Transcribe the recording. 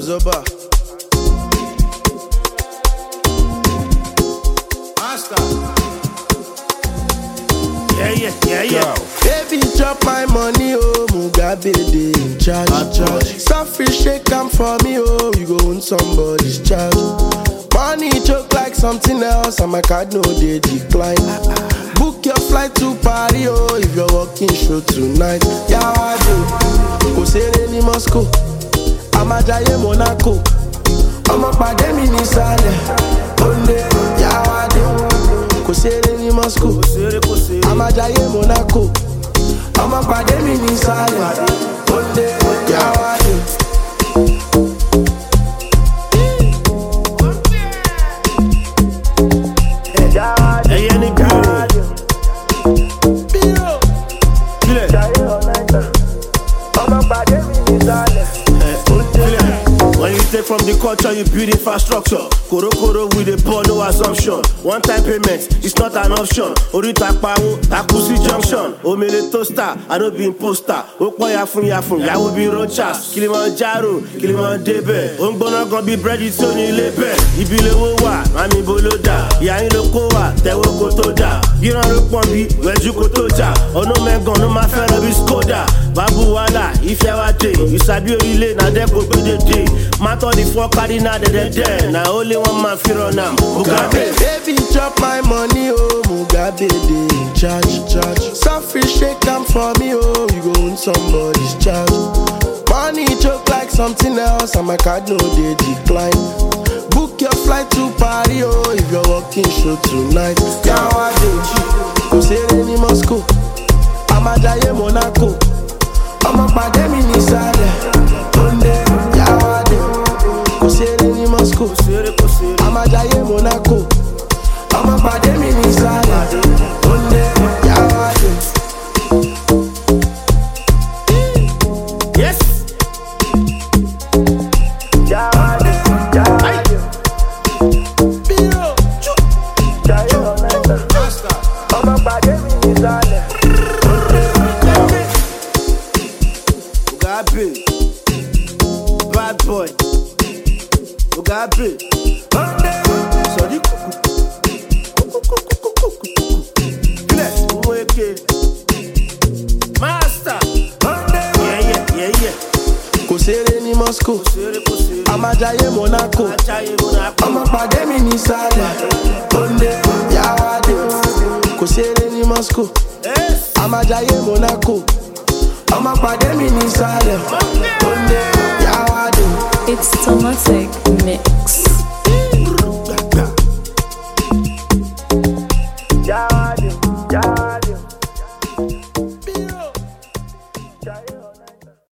Azoba. Master. Yeah. Baby, chop my money, oh, Mugabe dey in charge. Suffer shake am for me, oh, you go own somebody's child. Money choke like something else, and my card no dey decline. Book your flight to Paris, oh, if you're working show tonight. Yeah, I do. Kò ṣeré ní Moscow, I'ma jaye Monaco. Ọmọ pàdé mi ní sálẹ̀, Onde, yeah, I do. Kò ṣeré ní Moscow, I'ma jaye Monaco. Ọmọ pàdé mi ní sálẹ̀, Onde, yeah, I do. When you take from the culture, you build infrastructure. Koro with a ball, no assumption. One time payment, it's not an option. Orita pawo, Takusi junction. Omele toaster, I don't be imposter. Okwa yafun, ya will be rochas. Kilimanjaro, Kilimandebe. Ongbona gon be bread, it's only lebe. Ibile wowa, mami boloda. Ya in lokowa, tewo kotoda. Giran lokwanbi, weju kotoja. Ono mengon, no ma fero bi skoda. Babu wala, if you are day, you sabi orile, na depo be the day. Matter the fuck carry na de. Na only one man feel on am. Mugabe. Baby, chop my money, oh, Mugabe dey in charge. Suffer shake am for me, oh, you go own somebody's child. Money choke like something else, and my card no dey decline. Book your flight to Paris, oh, if you're working show tonight. Yeah, I do. Kò ṣeré ní Moscow, I'ma jaye Monaco. Ọmọ pàdé mi ní sálẹ̀, Onde, yeah, I do. Kò ṣeré ní Moscow, I'ma jaye Monaco. Ọmọ pàdé mi ní sálẹ̀, Onde, yeah, I do. Yes. Yeah, I do. Ọmọ pàdé mi ní sálẹ̀, Mugabe, bad boy. Mugabe, sorry. Master. Yeah. Kò ṣeré ní Moscow, I'ma jaye Monaco. Ọmọ pàdé mi ní sálẹ̀, Onde, yeah, I do. Kò ṣeré ní Moscow, I'ma jaye Monaco. Ọmọ pàdé mi ní sálẹ̀, Onde, yeah, I do. It's Tomatic Mix. Yeah, I do.